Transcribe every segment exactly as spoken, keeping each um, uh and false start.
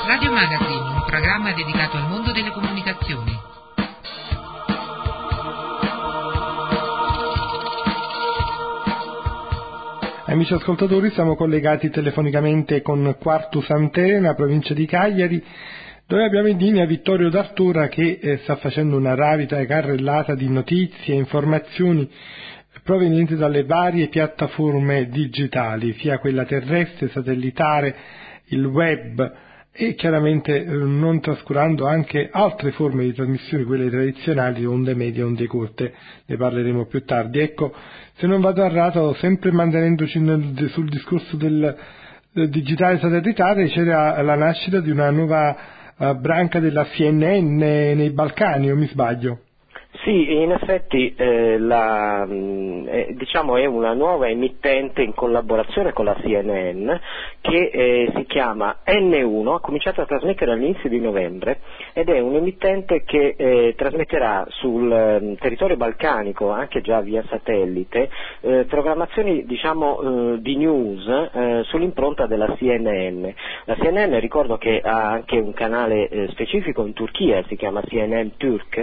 Radio Magazine, un programma dedicato al mondo delle comunicazioni. Amici ascoltatori, siamo collegati telefonicamente con Quartu Sant'Elena, provincia di Cagliari, dove abbiamo in linea Vittorio D'Artura che eh, sta facendo una ravida carrellata di notizie e informazioni provenienti dalle varie piattaforme digitali, sia quella terrestre, satellitare, il web e chiaramente eh, non trascurando anche altre forme di trasmissione, quelle tradizionali, onde medie, onde corte, ne parleremo più tardi. Ecco, se non vado errato, sempre mantenendoci nel, sul discorso del, del digitale satellitare, c'era la nascita di una nuova uh, branca della C N N nei Balcani, o mi sbaglio? Sì, in effetti eh, la, eh, diciamo è una nuova emittente in collaborazione con la C N N che eh, si chiama N uno, ha cominciato a trasmettere all'inizio di novembre ed è un'emittente che eh, trasmetterà sul eh, territorio balcanico, anche già via satellite, eh, programmazioni diciamo eh, di news eh, sull'impronta della C N N. La C N N, ricordo che ha anche un canale eh, specifico in Turchia, si chiama C N N Turk,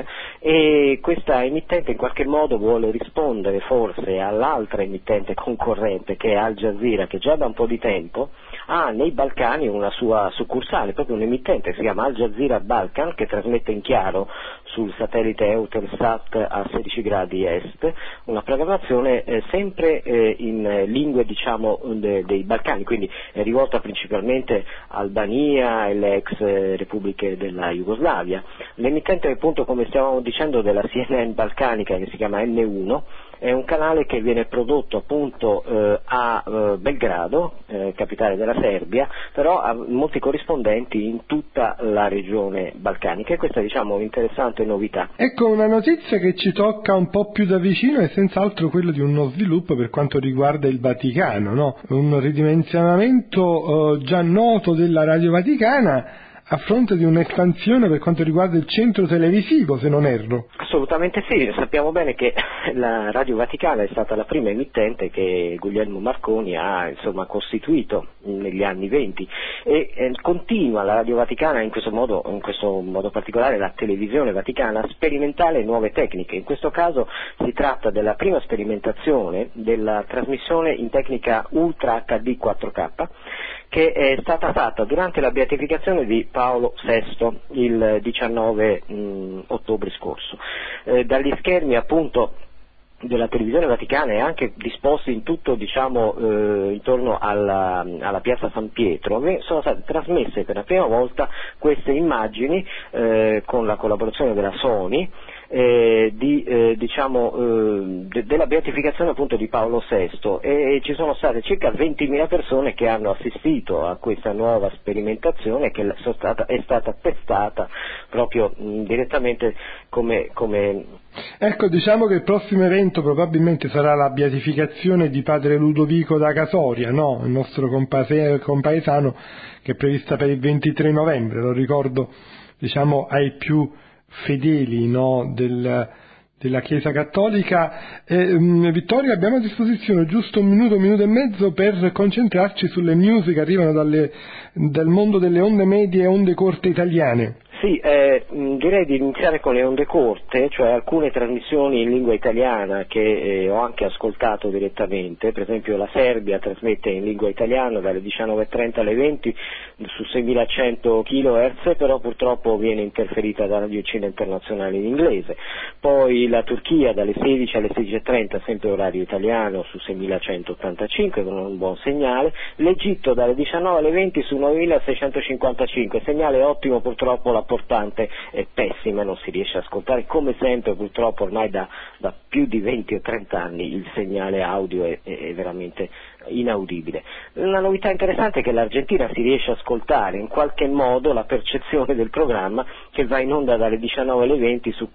e questa emittente in qualche modo vuole rispondere forse all'altra emittente concorrente che è Al Jazeera, che già da un po' di tempo ha nei Balcani una sua succursale, proprio un'emittente che si chiama Al Jazeera Balkan, che trasmette in chiaro sul satellite Eutelsat a sedici gradi est, una programmazione eh, sempre eh, in lingue diciamo de, dei Balcani, quindi è rivolta principalmente a Albania e le ex eh, repubbliche della Jugoslavia. L'emittente appunto, come stavamo dicendo, della C N N balcanica, che si chiama N uno, è un canale che viene prodotto appunto eh, a eh, Belgrado, eh, capitale della Serbia, però ha molti corrispondenti in tutta la regione balcanica, e questa diciamo è un'interessante novità. Ecco, una notizia che ci tocca un po' più da vicino è senz'altro quello di uno sviluppo per quanto riguarda il Vaticano, no? Un ridimensionamento eh, già noto della Radio Vaticana a fronte di un'espansione per quanto riguarda il centro televisivo, se non erro. Assolutamente sì, sappiamo bene che la Radio Vaticana è stata la prima emittente che Guglielmo Marconi ha insomma costituito negli anni venti e eh, continua la Radio Vaticana in questo modo, in questo modo particolare la televisione vaticana, a sperimentare nuove tecniche. In questo caso si tratta della prima sperimentazione della trasmissione in tecnica Ultra H D quattro K, che è stata fatta durante la beatificazione di Paolo sesto il diciannove mh, ottobre scorso. Eh, dagli schermi appunto della televisione vaticana e anche disposti in tutto diciamo eh, intorno alla, alla piazza San Pietro sono state trasmesse per la prima volta queste immagini eh, con la collaborazione della Sony Eh, di, eh, diciamo, eh, de- della beatificazione appunto di Paolo sesto, e ci sono state circa ventimila persone che hanno assistito a questa nuova sperimentazione che è stata, è stata testata proprio mh, direttamente come, come... Ecco, diciamo che il prossimo evento probabilmente sarà la beatificazione di padre Ludovico da Casoria, no? Il nostro compase- compaesano, che è prevista per il ventitré novembre, lo ricordo diciamo ai più fedeli, no, del, della Chiesa Cattolica. Eh, um, Vittorio, abbiamo a disposizione giusto un minuto, un minuto e mezzo per concentrarci sulle news che arrivano dalle, dal mondo delle onde medie e onde corte italiane. Sì, eh, direi di iniziare con le onde corte, cioè alcune trasmissioni in lingua italiana che eh, ho anche ascoltato direttamente. Per esempio la Serbia trasmette in lingua italiana dalle diciannove e trenta alle venti su seimilacento chilohertz, però purtroppo viene interferita da Radio Cina Internazionale in inglese. Poi la Turchia dalle sedici alle sedici e trenta, sempre orario italiano, su seimilacentottantacinque, con un buon segnale. L'Egitto dalle diciannove alle venti su novemilaseicentocinquantacinque, segnale ottimo, purtroppo la portante è pessima, non si riesce a ascoltare, come sempre purtroppo ormai da, da più di venti o trenta anni il segnale audio è, è veramente inaudibile. Una novità interessante è che l'Argentina si riesce a ascoltare in qualche modo la percezione del programma, che va in onda dalle diciannove alle venti su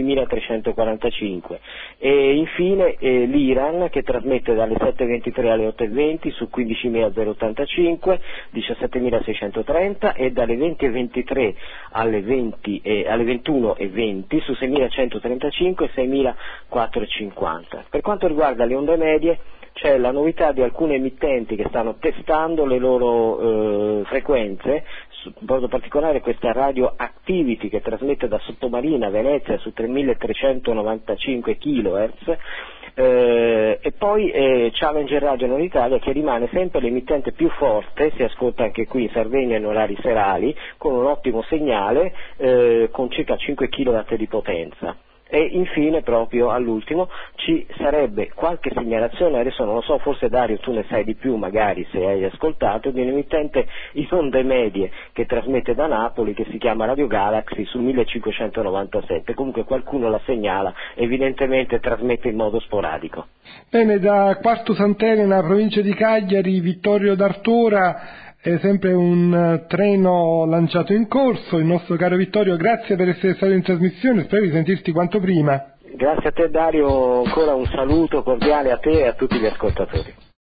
quindicimilatrecentoquarantacinque, e infine eh, l'Iran, che trasmette dalle sette e ventitré alle otto e venti su quindicimilaottantacinque, diciassettemilaseicentotrenta, e dalle venti e ventitré alle, venti e, alle ventuno e venti su seimilacentotrentacinque e seimilaquattrocentocinquanta. Per quanto riguarda le onde medie, c'è la novità di alcune emittenti che stanno testando le loro eh, frequenze in modo particolare questa Radio Activity che trasmette da Sottomarina, Venezia, su tremilatrecentonovantacinque chilohertz, eh, e poi eh, Challenger Radio Nord Italia, che rimane sempre l'emittente più forte, si ascolta anche qui in Sardegna in orari serali, con un ottimo segnale, eh, con circa cinque chilowatt di potenza. E infine, proprio all'ultimo, ci sarebbe qualche segnalazione, adesso non lo so, forse Dario tu ne sai di più magari se hai ascoltato, di un emittente in onde medie che trasmette da Napoli, che si chiama Radio Galaxy su millecinquecentonovantasette, comunque qualcuno la segnala, evidentemente trasmette in modo sporadico. Bene, da Quartu Sant'Elena, provincia di Cagliari, Vittorio d'Artura, è sempre un treno lanciato in corso. Il nostro caro Vittorio, grazie per essere stato in trasmissione, spero di sentirti quanto prima. Grazie a te Dario, ancora un saluto cordiale a te e a tutti gli ascoltatori.